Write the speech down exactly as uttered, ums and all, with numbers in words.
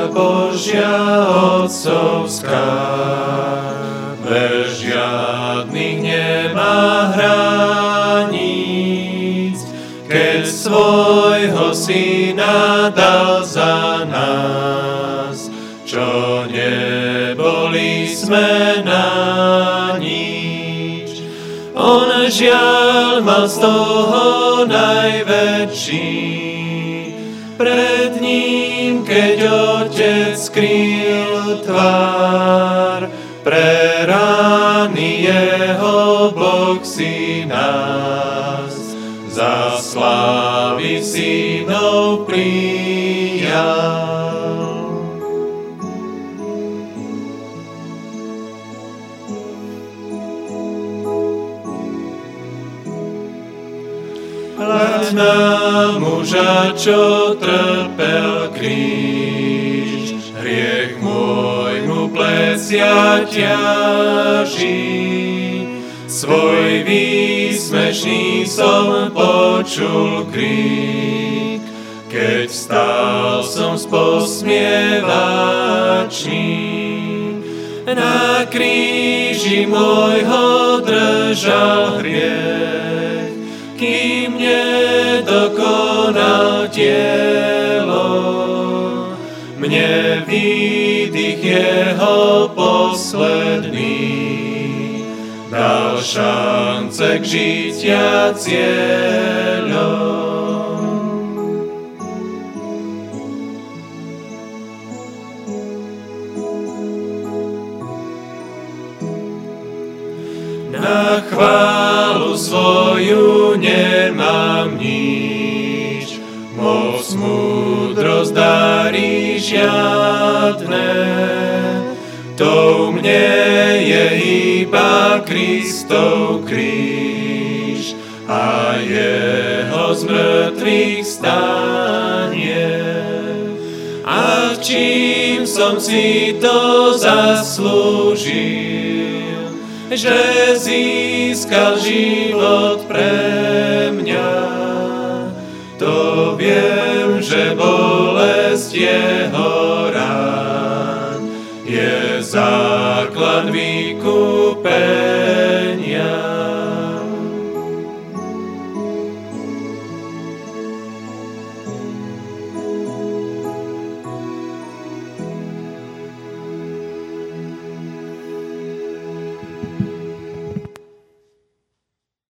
Božia otcovská, bez žiadnych nemá hraníc, keď svojho syna dal za nás, čo neboli sme na nič. On žiaľ mal z toho najväčší, pred ním, keď Otec skrýl tvár, pre rány jeho Boh si nás za slávy synov prijal. Hľad na muža, čo trpel kríž, hriech môj mu plecia ťaží. Svoj výsmešný som počul krík, keď stál som z posmievačí. Na kríži môjho držal hriech, kým nedokonal dielo. Mne výdych jeho posledný dal šance k žitia cieľom. Na chválu svoju nemám nič, moc múdrosť darí žiadne. Tou mne je iba Kristov kríž a jeho z mŕtvych stanie. A čím som si to zaslúžil, že získal život pre mňa, to viem, že bolesť jeho rán je základ vykúpenia.